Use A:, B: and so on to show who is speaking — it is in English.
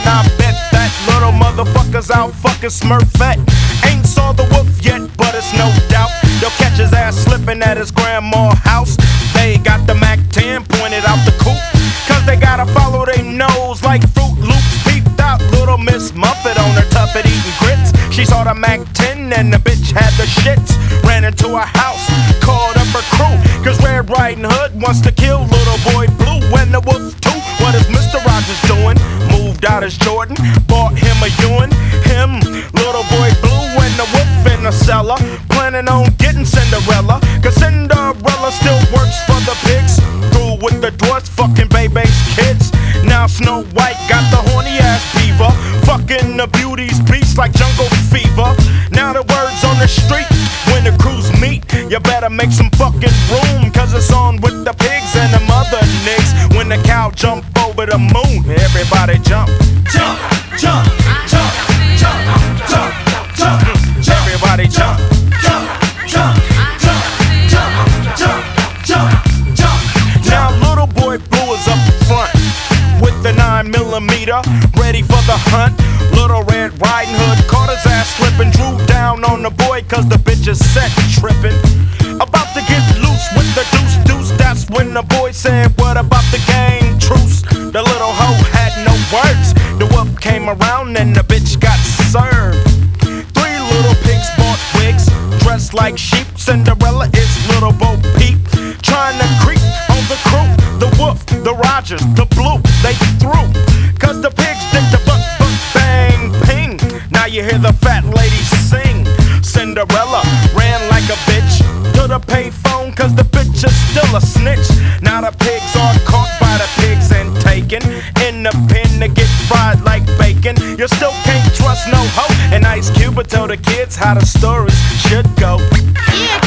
A: And I bet that little motherfucker's out fucking Smurfette. Ain't saw the wolf yet, but it's no doubt they'll catch his ass slipping at his grandma's house. They got the Mac 10 pointed out the coop, cause they gotta follow their nose like Fruit Loops. Peeped out little Miss Muffet on her tuffet eating grits. She saw the Mac 10 and the bitch had the shits. Ran into a house, called up her crew, cause Red Riding Hood wants to kill little boy Blue. And the wolf too, what is Mr. Rogers doing? Moved out his Jordan, bought him a Ewan. Him, little boy Blue, and the wolf in the cellar, planning on getting Cinderella, cause Cinderella still works for the pigs. Through with the dwarfs, fucking baby's kids. Now Snow White got the horny ass beaver, fucking the beauty's beast like jungle fever. Now the word's on the street, when the crews meet, you better make some fucking room, cause it's on with the pigs and the mother niggas. When the cow jump over the moon, everybody jump. Jump, jump, jump, jump, jump, jump, jump. Everybody jump. Jump, jump, jump, jump, jump, jump, jump. Now little boy Blue is up front with the 9mm, ready for the hunt. Little Red Riding Hood caught his ass slipping, drew down on the boy cause the bitch is set tripping. About to get loose with the deuce. That's when the boy said, what about the game truce? The little hoe had no words. The wolf came around and the bitch got served. 3 little pigs bought wigs, dressed like sheep. Cinderella is little Bo Peep, trying to creep on the crew. The wolf, the Rogers, the Blue, they threw, cause the pigs did the buck, bang, ping. Now you hear the fat lady sing. Cinderella ran like a bitch to the payphone, cause the bitch is still a snitch. Now the pigs are caught by the pigs and taken in the pen to get fried like bacon. You still can't trust no hoe. And Ice Cube will tell the kids how the stories should go.
B: Yeah,